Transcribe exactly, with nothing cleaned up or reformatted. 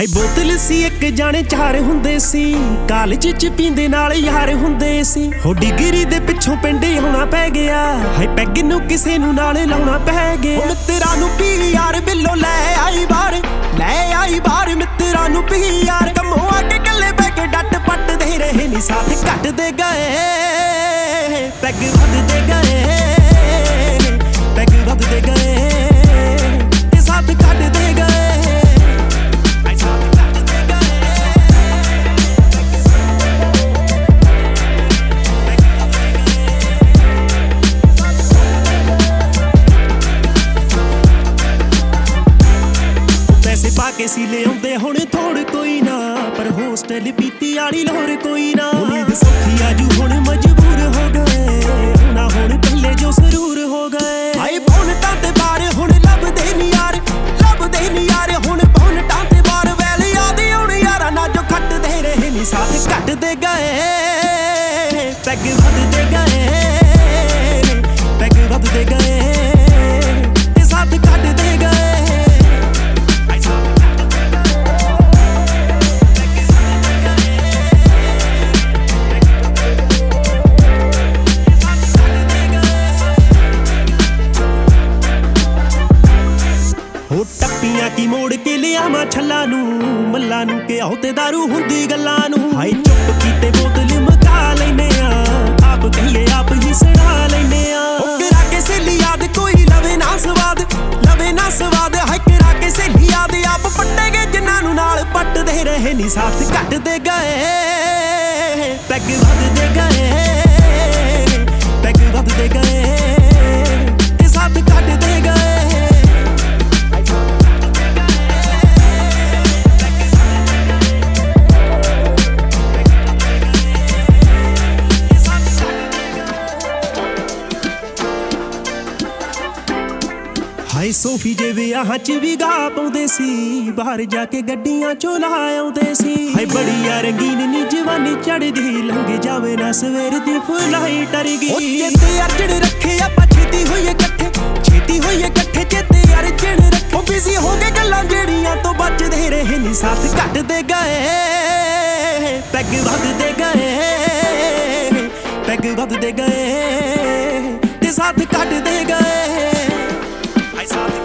High ਬੋਤਲ ਸੀ ਇੱਕ ਜਾਣੇ ਚਾਰ ਹੁੰਦੇ ਸੀ, ਕਾਲਜ ਚ ਪੀਂਦੇ ਨਾਲ ਯਾਰ ਹੁੰਦੇ ਸੀ। ਹੋ ਡਿਗਰੀ ਦੇ ਪਿੱਛੋਂ ਪਿੰਡ ਆਉਣਾ ਪੈ ਗਿਆ, ਹਾਈ ਪੈਗ ਨੂੰ ਕਿਸੇ ਨੂੰ ਨਾਲ ਲਾਉਣਾ ਪੈ ਗਿਆ। ਮਿੱਤਰਾਂ ਨੂੰ ਪੀ ਯਾਰ ਬਿੱਲੋ ਲੈ ਆਈ ਬਾਹਰ, ਲੈ ਆਈ ਬਾਹਰ ਮਿੱਤਰਾਂ ਨੂੰ ਪੀ ਯਾਰ। ਕੰਮੋਂ ਆ ਕੇ ਗੱਲੇ ਬਹਿ ਕੇ ਡੱਟ ਪੱਟਦੇ ਰਹੇ ਨੀ, ਸਾਥ ਘੱਟਦੇ ਗਏ ਪੈਗ ਵੱਧਦੇ ਗਏ, ਪੈਗ ਵੱਧਦੇ ਗਏ ਤੇ ਸਾਥ ਘੱਟਦੇ ਗਏ। ਪਾ ਕੇ ਸੀ ਲਿਆਉਂਦੇ ਹੁਣ ਥੋੜ ਕੋਈ ਨਾ, ਪਰ ਹੋਸਟਲ ਪੀਤੀ ਆੜੀ ਲੋਰ ਕੋਈ ਨਾ। ਉਮੀਦ ਸੌਖੀ ਆਜੂ ਹੁਣ ਮਜਬੂਰ ਹੋ ਗਏ, ਨਾ ਹੁਣ ਪਹਿਲੇ ਜੋ ਸਰੂਰ ਹੋ ਗਏ। ਹਾਏ ਬੌਨਟਾਂ ਤੇ ਬਾਰ ਹੁਣ ਲੱਭਦੇ ਨੀ ਯਾਰ, ਲੱਭਦੇ ਨੀ ਯਾਰ ਹੁਣ ਬੌਨਟਾਂ ਤੇ ਬਾਰ। ਵੈਲ ਯਾਦ ਆਉਣ ਯਾਰਾਂ ਨਾਲ ਜੋ ਖੱਟਦੇ ਰਹੇ ਨੀ, ਸਾਥ ਘੱਟਦੇ ਗਏ ਪੈਗ ਵੱਧਦੇ ਗਏ, ਪੈਗ ਵੱਧਦੇ ਗਏ ਤੇ ਸਾਥ ਘੱਟਦੇ ਗਏ। ਟੱਪੀਆਂ ਕੀ ਮੋੜ ਕੇ ਲਿਆਵਾਂ ਛੱਲਾ ਨੂੰ, ਮੱਲਾ ਨੂੰ ਘਿਓ ਤੇ ਦਾਰੂ ਹੁੰਦੀ ਗੱਲਾਂ ਨੂੰ। ਹਾਏ ਚੁੱਪ ਕੀਤੇ ਬੋਤਲ ਮਕਾ ਲੈਨੇ ਆ, ਆਪ ਕਹੀਏ ਆਪ ਹੀ ਸੜਾ ਲੈਨੇ ਆ। ਉਹ ਕਰਾ ਕੇ ਸਹੇਲੀ ਯਾਦ ਕੋਈ ਲਵੇ ਨਾ ਸਵਾਦ, ਲਵੇ ਨਾ ਸਵਾਦ। ਹਾਏ ਕਰਾ ਕੇ ਸਹੇਲੀ ਯਾਦ ਆਪ ਪੱਟੇ ਗਏ ਜਿਨ੍ਹਾਂ ਨੂੰ ਨਾਲ ਪੱਟਦੇ ਰਹੇ ਨੀ, ਸਾਥ ਘੱਟਦੇ ਗਏ ਪੈਗ ਵੱਧਦੇ ਗਏ, ਪੈਗ ਵੱਧਦੇ ਗਏ ਤੇ ਸਾਥ ਘੱਟਦੇ ਗਏ। ਹਾਏ ਸੋਫੀ ਜੇ ਵਿਆਹਾਂ ਚ ਵੀ ਗਾ ਪਾਉਂਦੇ ਸੀ, ਬਾਹਰ ਜਾ ਕੇ ਗੱਡੀਆਂ ਚੋਂ ਲਾ ਆਉਂਦੇ ਸੀ। ਹਾਏ ਬੜੀ ਆ ਰੰਗੀਨ ਨੀ ਜਵਾਨੀ ਚੜ੍ਹਦੀ, ਲੰਘ ਜਾਵੇ ਨਾ ਸਵੇਰ ਦੀ ਫੁਲਾਈ ਟਰ ਗਈ। ਚੇਤੇ ਅਰਜਣ ਰੱਖੇ ਆਪਾਂ ਛੇਤੀ ਹੋਈਏ ਇਕੱਠੇ, ਛੇਤੀ ਹੋਈਏ ਇਕੱਠੇ ਚੇਤੇ ਅਰਜਣ ਰੱਖੇ। ਉਹ ਬਿਜ਼ੀ ਹੋ ਗਏ ਗੱਲਾਂ ਜਿਹੜੀਆਂ ਤੋਂ ਬਚਦੇ ਰਹੇ ਨੀ, ਸਾਥ ਘੱਟਦੇ ਗਏ ਪੈਗ ਵੱਧਦੇ ਗਏ, ਪੈਗ ਵੱਧਦੇ ਗਏ ਤੇ ਸਾਥ ਘੱਟਦੇ ਗਏ। I saw the